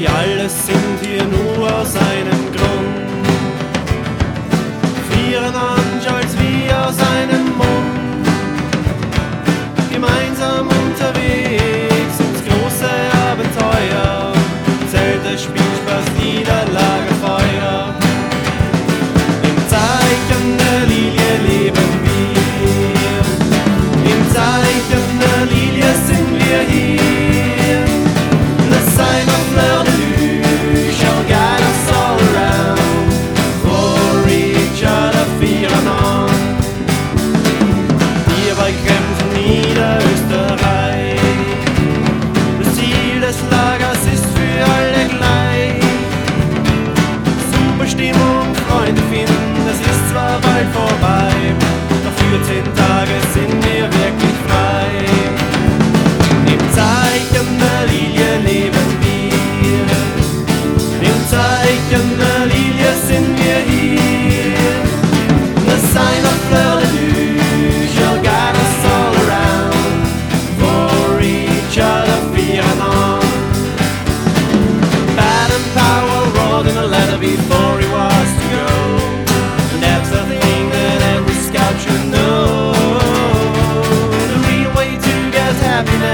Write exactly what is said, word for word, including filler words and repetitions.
Wir alle sind hier nur aus einem Grund. Frieren an, als wie aus einem Mund. Gemeinsam unterwegs ins große Abenteuer. Zelte, Spielspaß, Niederlage, Feuer. Im Zeichen der Lilie leben wir. Im Zeichen der Lilie sind wir hier. The sign of fleur de lys shall guide us all around. For each other fieren an. Hierbei kämpfen Niederösterreich. Das Ziel des Lagers ist für alle gleich. Super Stimmung, Freunde finden, es ist zwar bald vorbei, doch für zehn Tage sind wir wirklich frei. Im Zeichen der Lilie leben wir, im Zeichen der Lilie sind wir hier. The sign of fleur de lys shall guide us all around, for each other fieren on. Baden-Powell wrote in a letter before he was to go, and that's the thing that every scout should know. The real way to get happiness